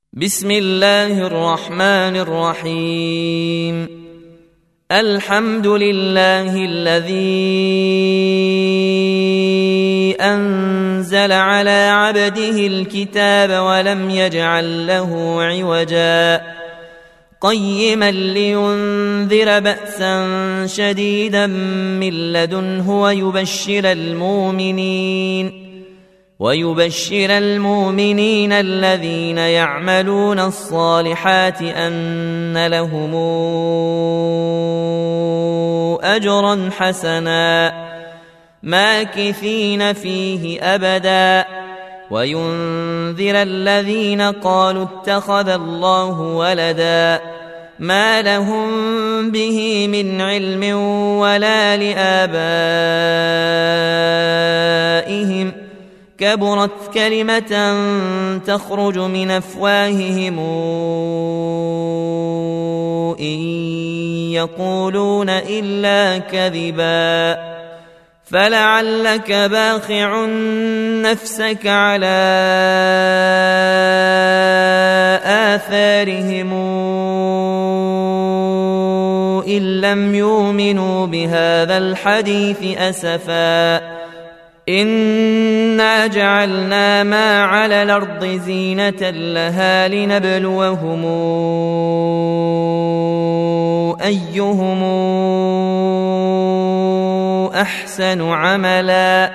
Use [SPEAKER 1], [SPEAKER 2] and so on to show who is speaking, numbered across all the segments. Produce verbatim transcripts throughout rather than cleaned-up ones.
[SPEAKER 1] بسم الله الرحمن الرحيم. الحمد لله الذي أنزل على عبده الكتاب ولم يجعل له عوجا قيما لينذر بأسا شديدا من لدنه ويبشر المؤمنين ويبشر المؤمنين الذين يعملون الصالحات أن لهم أجرا حسنا ماكثين فيه أبدا وينذر الذين قالوا اتخذ الله ولدا ما لهم به من علم ولا لآبائهم كبرت كلمة تخرج من أفواههم إن يقولون إلا كذبا فلعلك باخع نفسك على آثارهم إن لم يؤمنوا بهذا الحديث أسفا إنا جعلنا ما على الأرض زينة لها لنبلوهم أيهم أحسن عملا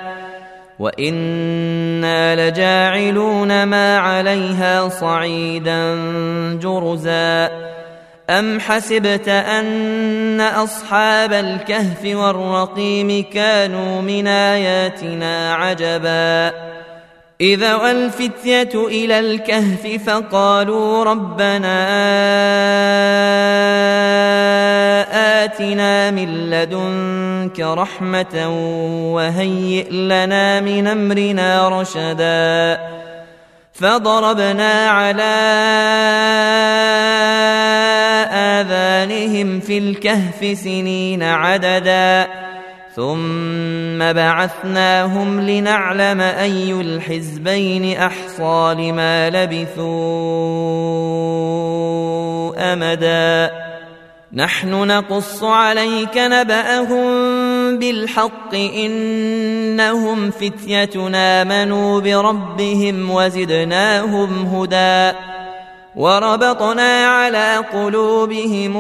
[SPEAKER 1] وإنا لجاعلون ما عليها صعيدا جرزا أم حسبت أن أصحاب الكهف والرقيم كانوا من آياتنا عجبا إذا والفتية إلى الكهف فقالوا ربنا آتنا من لدنك رحمة وهيئ لنا من أمرنا رشدا فضربنا على آذانهم في الكهف سنين عددا ثم بعثناهم لنعلم أي الحزبين أحصى لما لبثوا أمدا نحن نقص عليك نبأهم بالحق إنهم فتية آمنوا بربهم وزدناهم هدى وربطنا على قلوبهم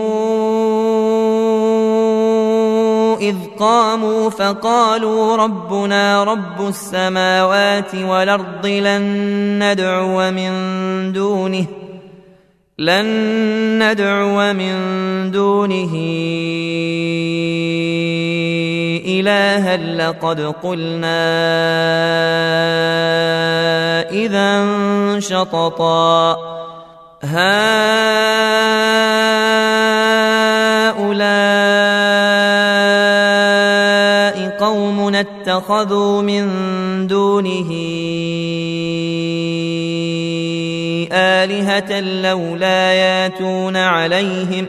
[SPEAKER 1] إذ قاموا فقالوا ربنا رب السماوات والأرض لن ندعو من دونه لن ندعو من دونه إلها لقد قلنا إذا شططا هؤلاء قوم اتخذوا من دونه آلهة لولا ياتون عليهم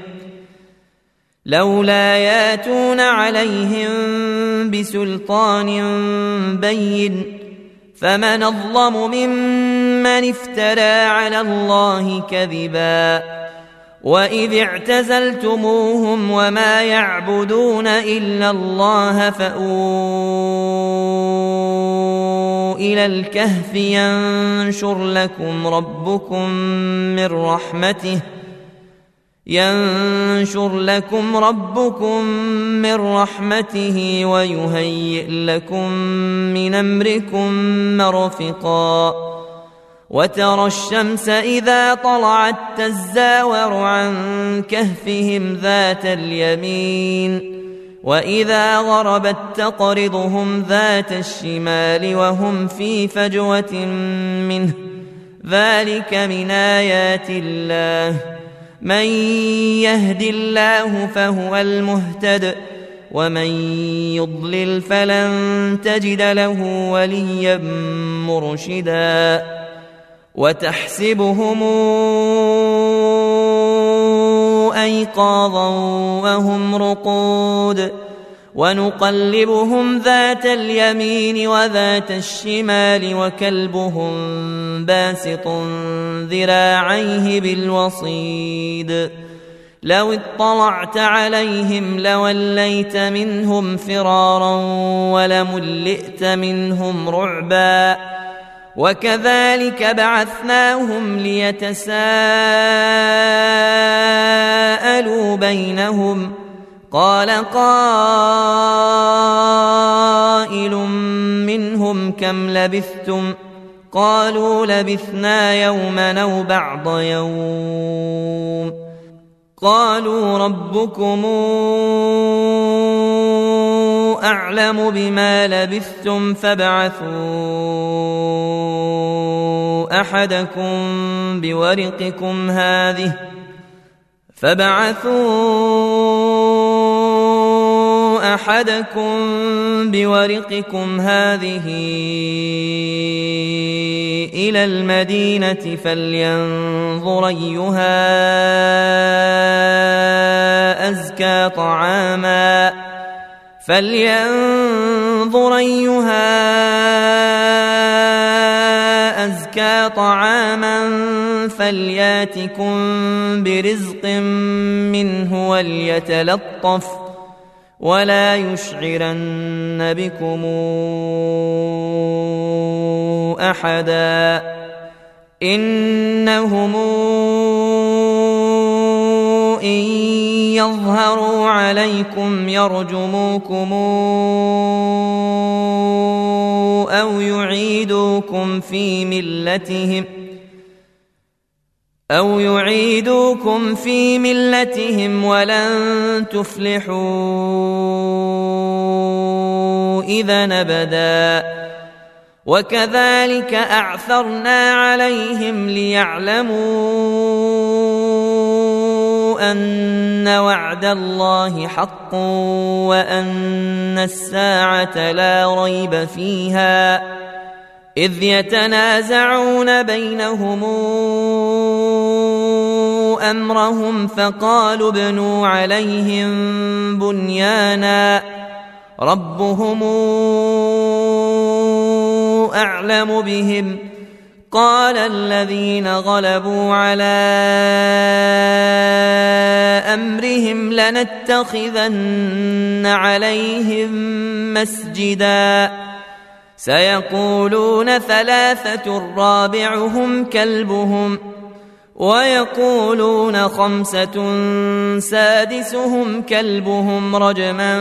[SPEAKER 1] لولا ياتون عليهم بسلطان بين فمن أظلم ممن افترى على الله كذبا وإذ اعتزلتموهم وما يعبدون إلا الله فأووا إلى الكهف ينشر لكم ربكم من رحمته ينشر لكم ربكم من رحمته ويهيئ لكم من أمركم مرفقا وترى الشمس إذا طلعت تزاور عن كهفهم ذات اليمين وإذا غربت تقرضهم ذات الشمال وهم في فجوة منه ذلك من آيات الله من يهد الله فهو المهتد ومن يضلل فلن تجد له وليا مرشدا وتحسبهم أيقاظا وهم رقود ونقلبهم ذات اليمين وذات الشمال وكلبهم باسط ذراعيه بالوصيد لو اطلعت عليهم لوليت منهم فرارا ولملئت منهم رعبا وكذلك بعثناهم ليتساءلوا بينهم قال قائل منهم كم لبثتم قالوا لبثنا يوما أو بعض يوم قالوا ربكم أعلم بما لبثتم فابعثوا أحدكم بورقكم هذه فابعثوا أحدكم بورقكم هذه إلى المدينة فلينظر أيها أزكى طعاما فلينظر أيها أزكى طعاما فلياتكم برزق منه وليتلطف ولا يشعرن بكم أحدا إنهم إن يظهروا عليكم يرجموكم أو يعيدوكم في ملتهم أو يعيدوكم في ملتهم ولن تفلحوا إذا أبدا وكذلك أعثرنا عليهم ليعلموا أن وعد الله حق وأن الساعة لا ريب فيها إذ يتنازعون بينهم أمرهم فقالوا ابنوا عليهم بنيانا ربهم أعلم بهم قال الذين غلبوا على أمرهم لنتخذن عليهم مسجدا سيقولون ثلاثة رابعهم كلبهم ويقولون خمسة سادسهم كلبهم رجما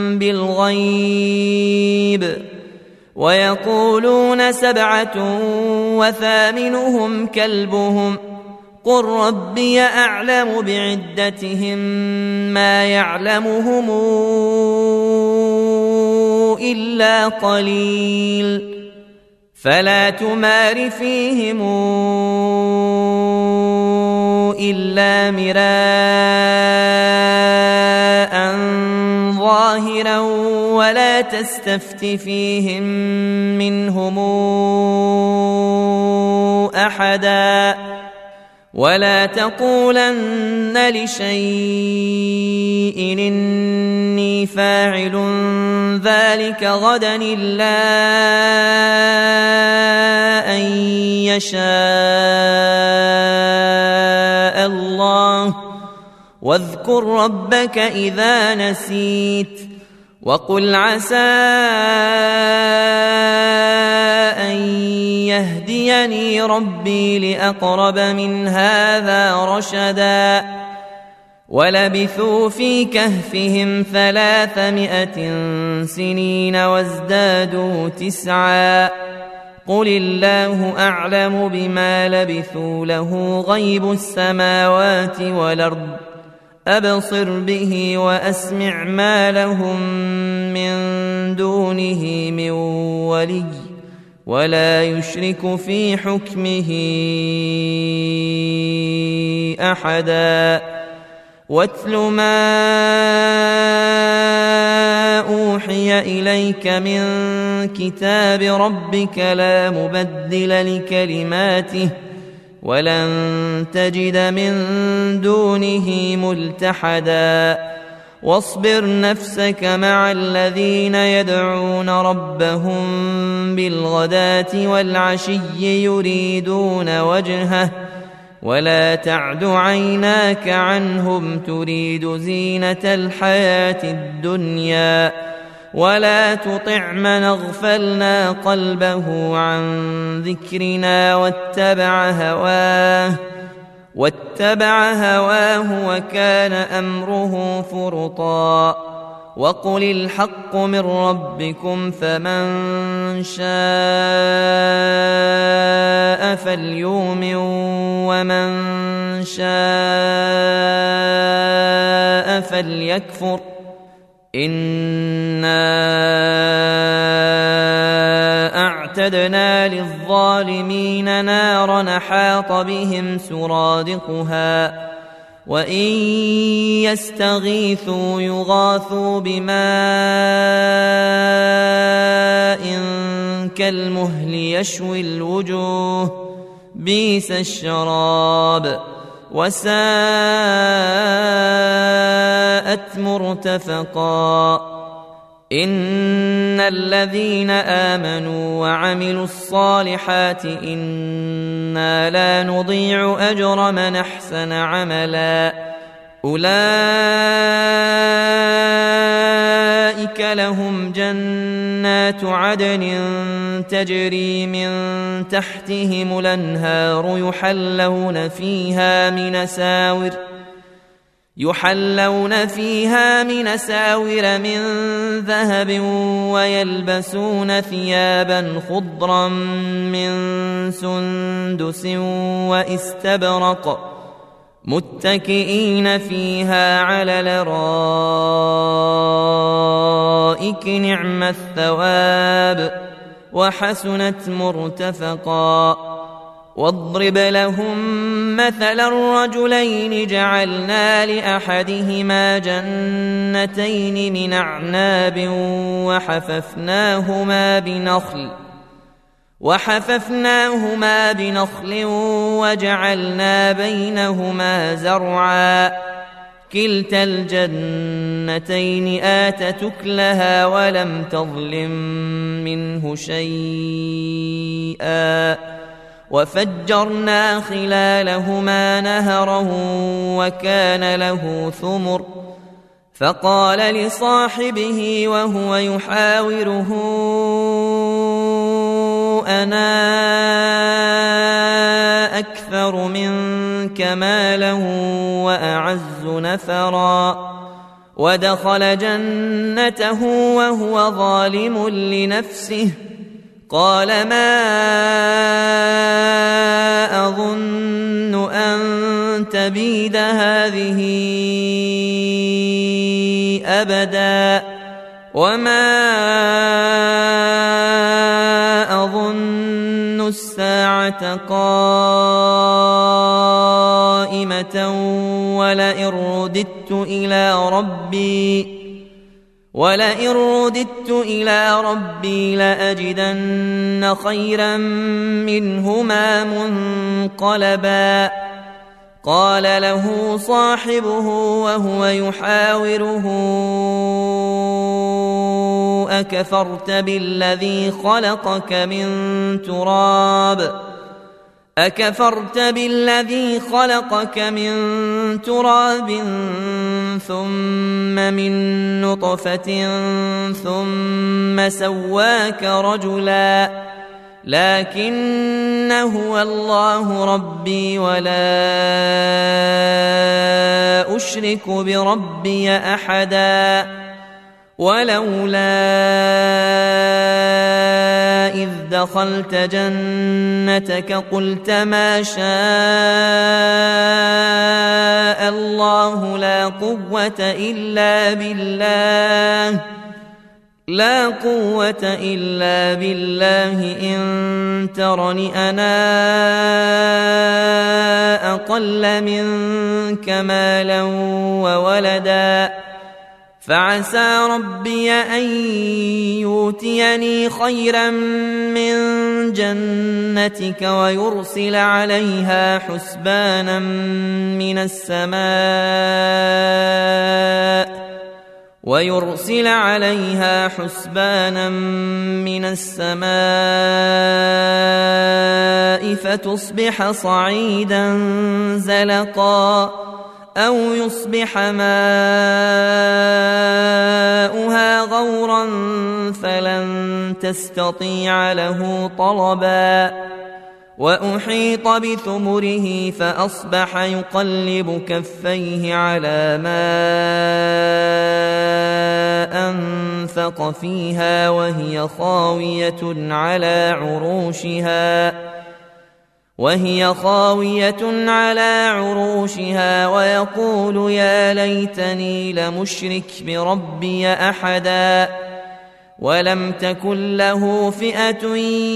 [SPEAKER 1] بالغيب ويقولون سبعة وثامنهم كلبهم قل ربي أعلم بعدتهم ما يعلمهم إلا قليل فلا تمار فيهم إلا مراء ظاهرا ولا تستفت فيهم منهم أحدا ولا تقولن لشيء إني فاعل ذلك غدا إلا أن يشاء الله واذكر ربك إذا نسيت وقل عسى أن يهديني ربي لأقرب من هذا رشدا ولبثوا في كهفهم ثلاثمائة سنين وازدادوا تسعا قل الله أعلم بما لبثوا له غيب السماوات والأرض أبصر به وأسمع ما لهم من دونه من ولي ولا يشرك في حكمه أحدا واتل ما أوحي إليك من كتاب ربك لا مبدل لكلماته ولن تجد من دونه ملتحدا واصبر نفسك مع الذين يدعون ربهم بالغداة والعشي يريدون وجهه ولا تعد عيناك عنهم تريد زينة الحياة الدنيا ولا تطع من اغفلنا قلبه عن ذكرنا واتبع هواه واتبع هواه وكان أمره فرطا وقل الحق من ربكم فمن شاء فليؤمن ومن شاء فليكفر إنا أعتدنا للظالمين نارا حاط بهم سرادقها وإن يستغيثوا يغاثوا بماء كالمهل يشوي الوجوه بئس الشراب وساءت مرتفقا إن الذين آمنوا وعملوا الصالحات إنا لا نضيع أجر من أحسن عملا أولئك لهم جنات عدن تجري من تحتهم الأنهار يحلون فيها من ساور يحلون فيها من ساور من ذهب ويلبسون ثيابا خضرا من سندس واستبرق متكئين فيها على الأرائك نعم الثواب وحسنت مرتفقا واضرب لهم مثل الرجلين جعلنا لأحدهما جنتين من أعناب وحففناهما بنخل وحففناهما بنخل وجعلنا بينهما زرعا كلتا الجنتين آتت أكلها ولم تظلم منه شيئا وفجرنا خلالهما نهرا وكان له ثمر فقال لصاحبه وهو يحاوره أنا أكثر منك مالا وأعز نفرا ودخل جنته وهو ظالم لنفسه قال ما أظن أن تبيد هذه أبدا وما أظن الساعة قائمة ولئن رددت إلى ربي ولئن رددت إلى ربي لأجدن خيرا منهما منقلبا قال له صاحبه وهو يحاوره أكفرت بالذي خلقك من تراب أكفرت بالذي خلقك من تراب ثم من نطفة ثم سواك رجلا لكن هو الله ربي ولا أشرك بربي أحدا ولولا إذ دخلت جنتك قلت ما شاء الله لا قوة إلا بالله لا قوة إلا بالله إن ترني أنا أقل منك مالا وولدا فعسى ربي أن يؤتيني خيرا من جنتك ويرسل عليها حسبانا من السماء ويرسل عليها حسبانا من السماء فتصبح صعيدا زلقا أو يصبح ماؤها غورا فلن تستطيع له طلبا وأحيط بثمره فأصبح يقلب كفيه على ما أنفق فيها وهي خاوية على عروشها وهي خاوية على عروشها ويقول يا ليتني لمشرك بربي أحدا ولم تكن له فئة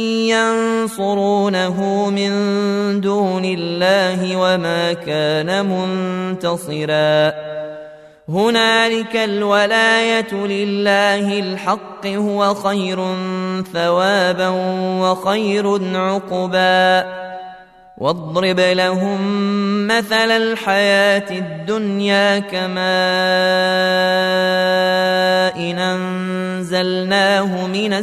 [SPEAKER 1] ينصرونه من دون الله وما كان منتصرا هنالك الولاية لله الحق هو خير ثوابا وخير عقبا واضرب لهم مثل الحياة الدنيا كماء إن أنزلناه من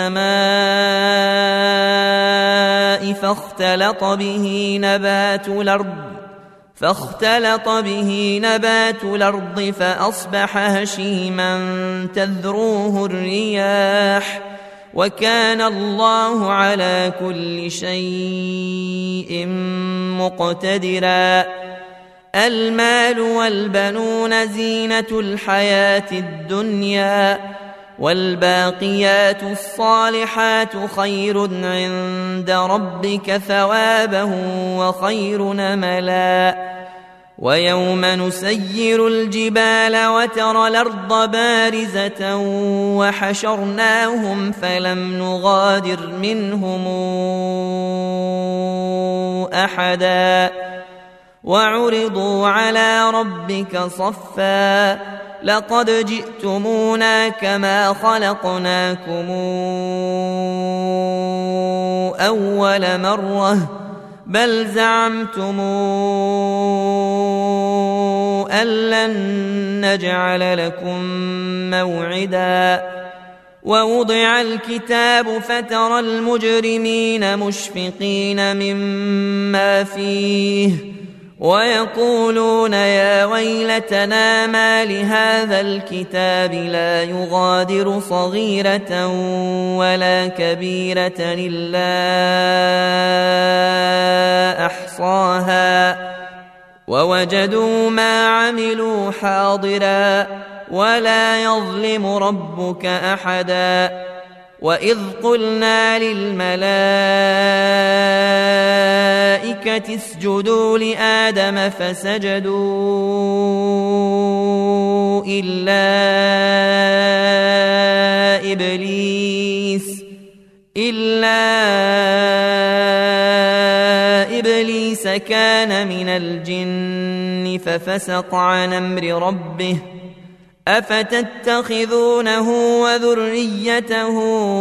[SPEAKER 1] السماء فاختلط به نبات الأرض فاختلط به نبات الأرض فأصبح هشيما تذروه الرياح وكان الله على كل شيء مقتدرا المال والبنون زينة الحياة الدنيا والباقيات الصالحات خير عند ربك ثوابا وخير نملا ويوم نسير الجبال وترى الأرض بارزة وحشرناهم فلم نغادر منهم أحدا وعرضوا على ربك صفا لقد جئتمونا كما خلقناكم أول مرة بل زعمتم أن لن نجعل لكم موعدا ووضع الكتاب فترى المجرمين مشفقين مما فيه ويقولون يا ويلتنا ما لهذا الكتاب لا يغادر صغيرة ولا كبيرة إلا أحصاها ووجدوا ما عملوا حاضرا ولا يظلم ربك أحدا وإذ قلنا للملائكة اسجدوا لآدم فسجدوا إلا إبليس إلا إبليس كان من الجن ففسق عن أمر ربه أفتتخذونه وذريته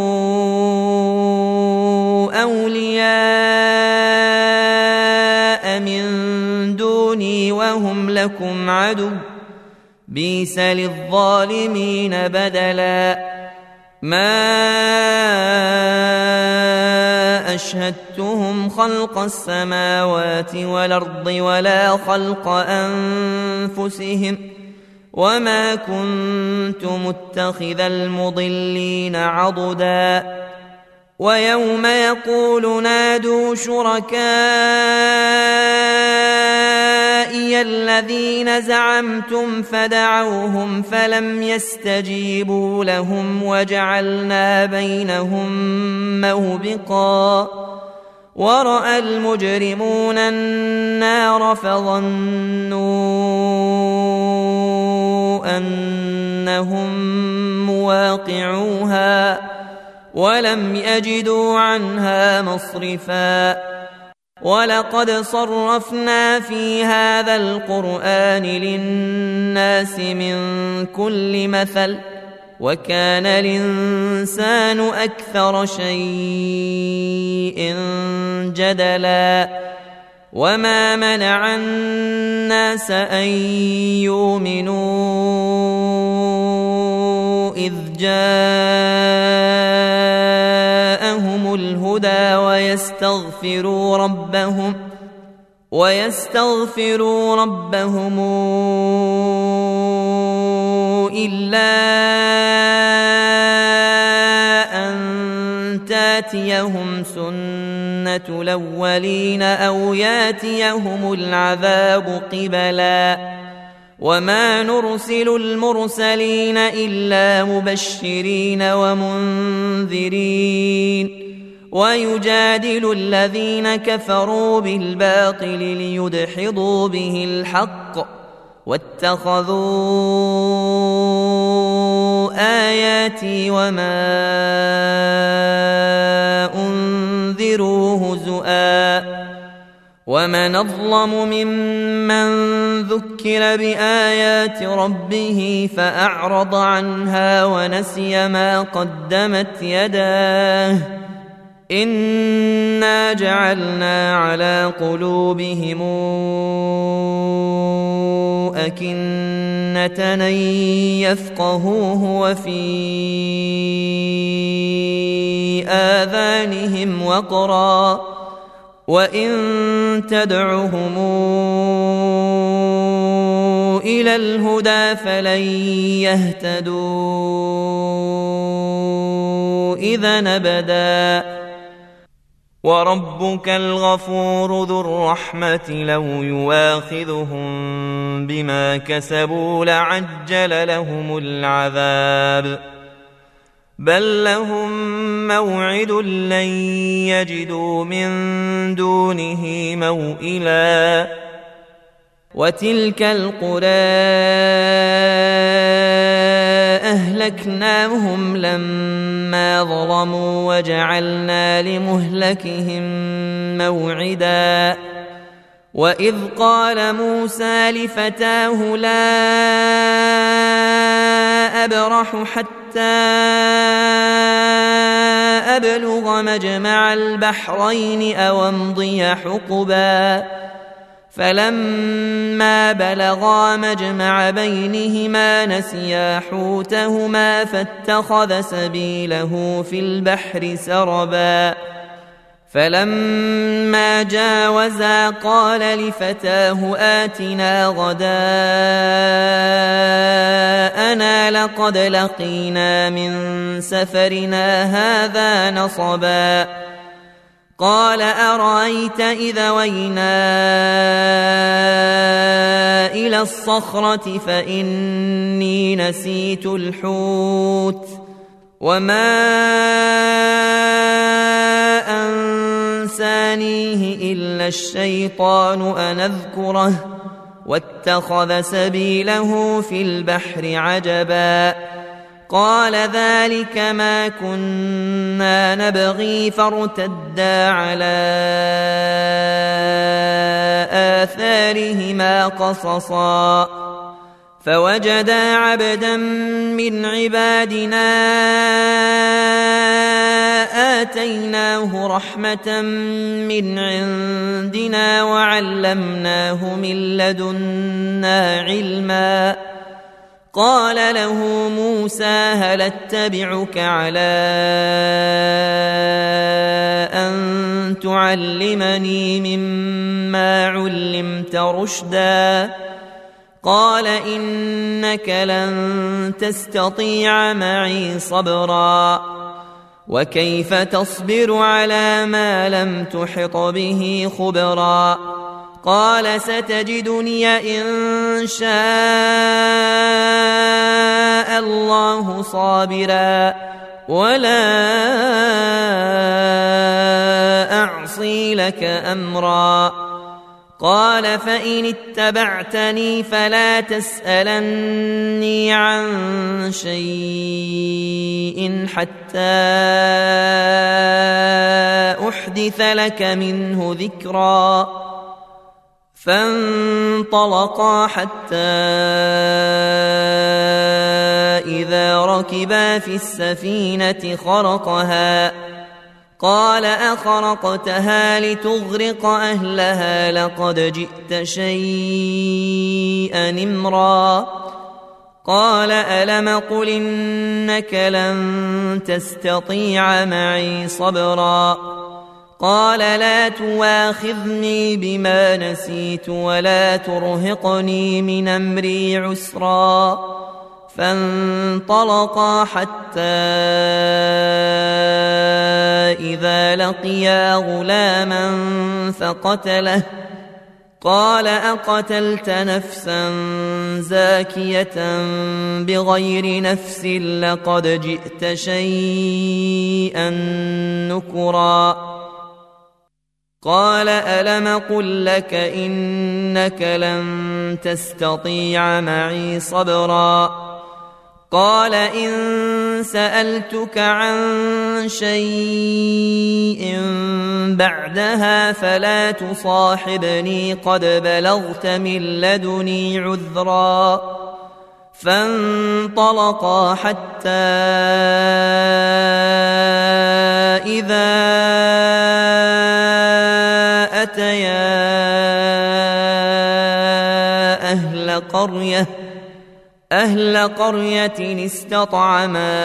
[SPEAKER 1] أولياء من دوني وهم لكم عدو بئس للظالمين بدلا ما أشهدتهم خلق السماوات والأرض ولا خلق أنفسهم وما كنت متخذ المضلين عضدا ويوم يقول نادوا شركائي الذين زعمتم فدعوهم فلم يستجيبوا لهم وجعلنا بينهم موبقا ورأى المجرمون النار فظنوا أنهم مواقعوها ولم يجدوا عنها مصرفا ولقد صرفنا في هذا القرآن للناس من كل مثل وكان الإنسان أكثر شيء جدلا وما منع الناس أن يؤمنوا جاءهم الهدى ويستغفروا ربهم ويستغفروا ربهم إلا أن تاتيهم سنة الأولين أو ياتيهم العذاب قبلا وما نرسل المرسلين إلا مبشرين ومنذرين ويجادل الذين كفروا بالباطل ليدحضوا به الحق واتخذوا آياتي وما أنذروا هزؤا ومن أظلم ممن ذكر بآيات ربه فأعرض عنها ونسي ما قدمت يداه إنا جعلنا على قلوبهم أكنة أن يفقهوه وفي آذانهم وقرا وإن تدعهم إلى الهدى فلن يهتدوا إذا أبدا وربك الغفور ذو الرحمة لو يواخذهم بما كسبوا لعجل لهم العذاب بل لهم موعد لن يجدوا من دونه موئلا وتلك القرى أهلكناهم لما ظلموا وجعلنا لمهلكهم موعدا وإذ قال موسى لفتاه لا أبرح حتى أبلغ مجمع البحرين أو أمضي حقبا فلما بلغا مجمع بينهما نسيا حوتهما فاتخذ سبيله في البحر سربا فلما جاوزا قال لفتاه آتنا غداءنا لقد لقينا من سفرنا هذا نصبا قال أرأيت إذا وينا إلى الصخرة فإني نسيت الحوت وما أنسانيه إلا الشيطان أن أذكره واتخذ سبيله في البحر عجبا قال ذلك ما كنا نبغي فارتدا على آثارهما قصصا فوجدا عبدا من عبادنا آتيناه رحمة من عندنا وعلمناه من لدنا علما قال له موسى هل اتبعك على أن تعلمني مما علمت رشدا قال إنك لن تستطيع معي صبرا وكيف تصبر على ما لم تحط به خبرا قال ستجدني إن شاء الله صابرا ولا أعصي لك أمرا قال فإن اتبعتني فلا تسألني عن شيء حتى أحدث لك منه ذكرا فانطلقا حتى إذا ركبا في السفينة خرقها قال أخرقتها لتغرق أهلها لقد جئت شيئا إمرا قال ألم قل إنك لن تستطيع معي صبرا قال لا تواخذني بما نسيت ولا ترهقني من أمري عسرا فانطلقا حتى إذا لقيا غلاما فقتله قال أقتلت نفسا زاكية بغير نفس لقد جئت شيئا نكرا قال ألم قل لك إنك لن تستطيع معي صبرا قال إن سألتك عن شيء بعدها فلا تصاحبني قد بلغت من لدني عذرا فانطلقا حتى إذا أتيا أهل قرية أهل قرية استطعما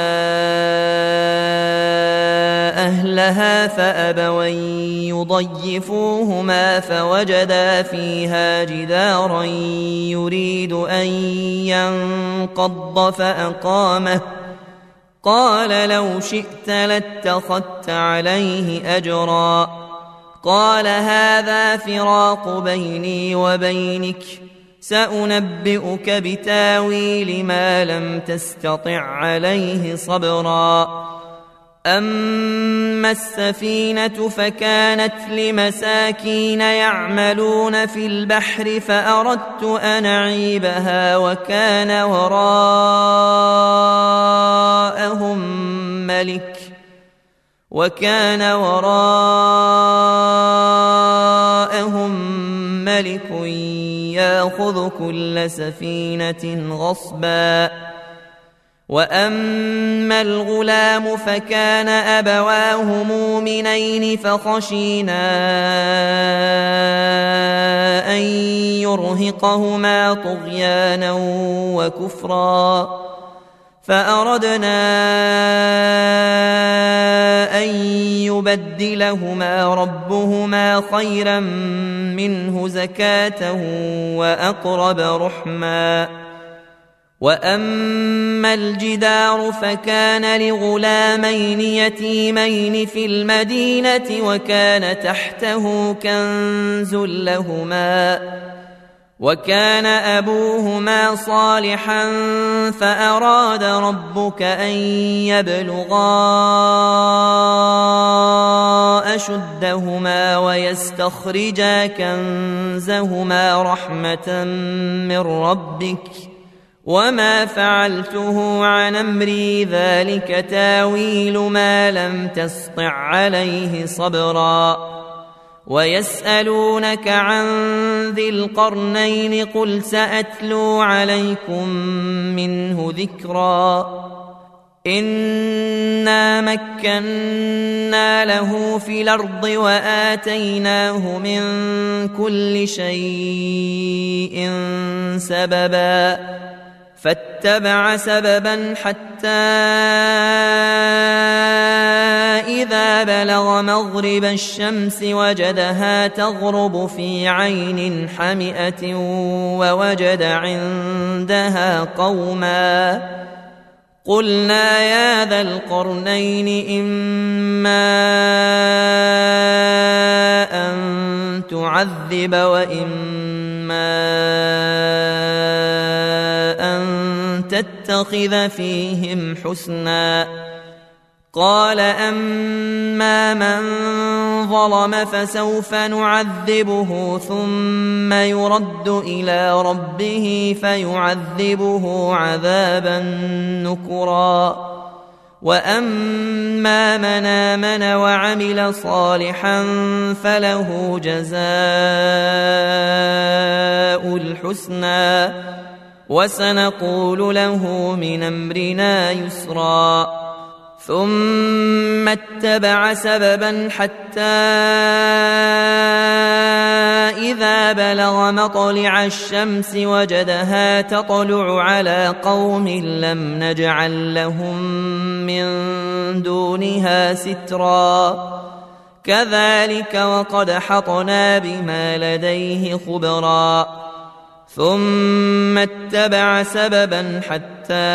[SPEAKER 1] أهلها فأبوا يضيفوهما فوجدا فيها جدارا يريد أن ينقض فأقامه قال لو شئت لاتخذت عليه أجرا قال هذا فراق بيني وبينك سأنبئك بتاويل ما لم تستطع عليه صبرا أما السفينة فكانت لمساكين يعملون في البحر فأردت أن أعيبها وكان وراءهم ملك وكان وراءهم ملك يأخذ كل سفينة غصبا وأما الغلام فكان أبواه مؤمنين فخشينا أن يرهقهما طغيانا وكفرا فأردنا أن يبدلهما ربهما خيرا منه زكاة وأقرب رحما وأما الجدار فكان لغلامين يتيمين في المدينة وكان تحته كنز لهما وكان أبوهما صالحا فأراد ربك أن يبلغا أشدهما ويستخرجا كنزهما رحمة من ربك وما فعلته عن أمري ذلك تاويل ما لم تسطع عليه صبرا ويسألونك عن ذي القرنين قل سأتلو عليكم منه ذكرا إنا مكنا له في الأرض وآتيناه من كل شيء سببا فاتبع سببا حتى إذا بلغ مغرب الشمس وجدها تغرب في عين حمئة ووجد عندها قوما قلنا يا ذا القرنين إما أن تعذب وإما أن تتخذ فيهم حسنا قال أما من ظلم فسوف نعذبه ثم يرد إلى ربه فيعذبه عذابا نكرا وأما من آمن وعمل صالحا فله جزاء الحسنى وسنقول له من أمرنا يسرا ثم اتبع سببا حتى إذا بلغ مطلع الشمس وجدها تطلع على قوم لم نجعل لهم من دونها سترا كذلك وقد حطنا بما لديه خبرا ثم اتبع سببا حتى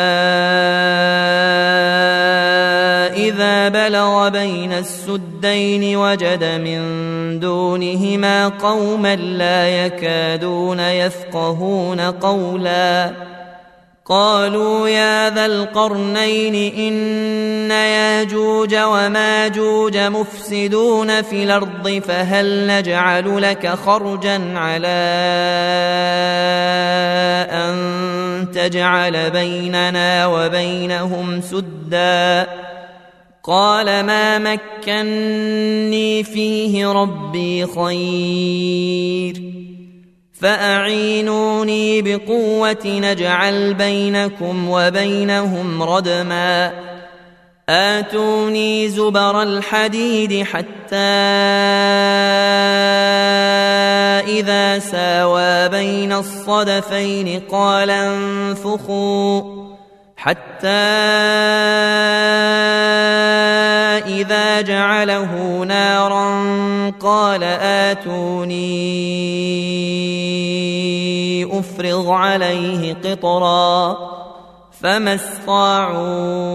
[SPEAKER 1] إذا بلغ بين السدين وجد من دونهما قوما لا يكادون يفقهون قولا قالوا يا ذا القرنين إن ياجوج وماجوج مفسدون في الأرض فهل نجعل لك خرجا على أن تجعل بيننا وبينهم سدا قال ما مكني فيه ربي خير فأعينوني بقوة نجعل بينكم وبينهم ردما آتوني زبر الحديد حتى إذا ساوى بين الصدفين قال انفخوا حتى إذا جعله نارا قال آتوني أفرغ عليه قطرا فما استطاعوا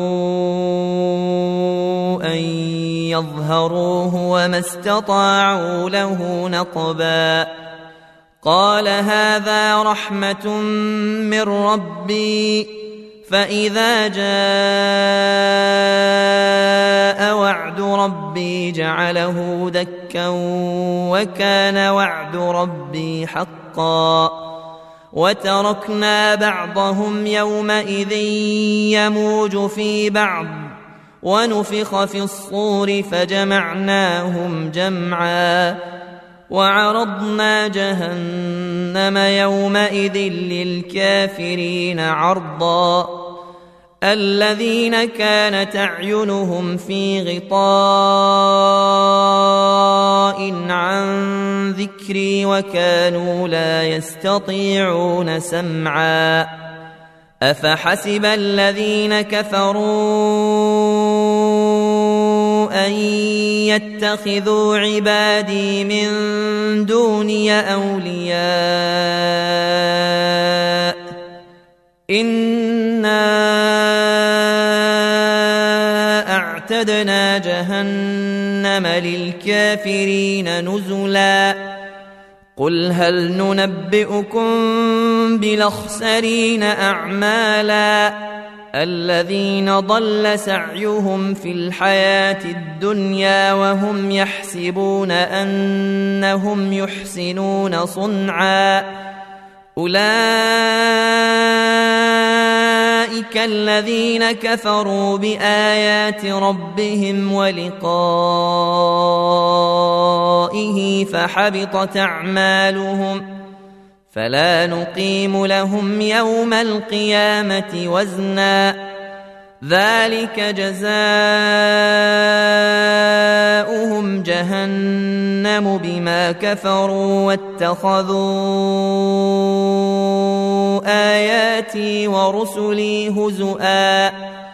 [SPEAKER 1] أن يظهروه وما استطاعوا له نقبا قال هذا رحمة من ربي فإذا جاء وعد ربي جعله دكا وكان وعد ربي حقا وتركنا بعضهم يومئذ يموج في بعض ونفخ في الصور فجمعناهم جمعا وعرضنا جهنم يومئذ للكافرين عرضا الذين كانت أعينهم في غطاء عن ذكري وكانوا لا يستطيعون سمعا أفحسب الذين كفروا أن يتخذوا عبادي من دوني أولياء إنا أعتدنا جهنم للكافرين نزلا قل هل ننبئكم بالأخسرين أعمالا الذين ضل سعيهم في الحياة الدنيا وهم يحسبون أنهم يحسنون صنعا أولئك الذين كفروا بآيات ربهم ولقائه فحبطت أعمالهم فلا نقيم لهم يوم القيامة وزنا ذلك جزاؤهم جهنم بما كفروا واتخذوا آياتي ورسلي هزؤا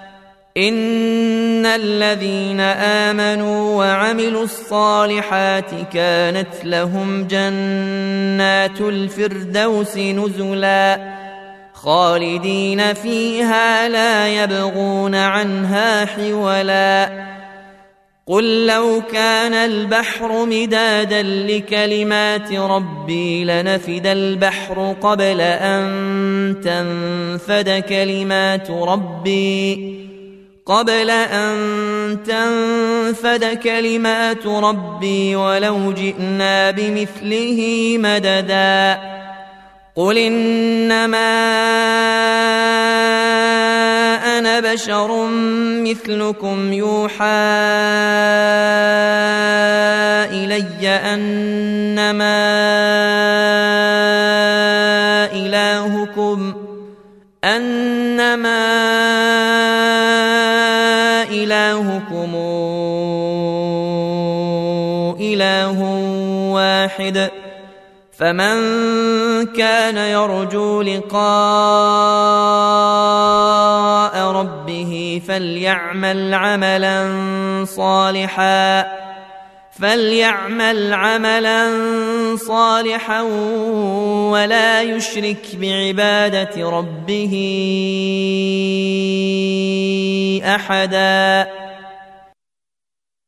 [SPEAKER 1] إن الذين آمنوا وعملوا الصالحات كانت لهم جنات الفردوس نزلا خالدين فيها لا يبغون عنها حولا قل لو كان البحر مدادا لكلمات ربي لنفد البحر قبل أن تنفد كلمات ربي قبل أن تنفد كلمات ربي ولو جئنا بمثله مددا قل إنما أنا بشر مثلكم يوحى إلي أنما إلهكم أنما إلهكم إلهكم إله واحد فمن كان يرجو لقاء ربه فليعمل عملا صالحا فليعمل عملا صالحا ولا يشرك بعبادة ربه أحدا.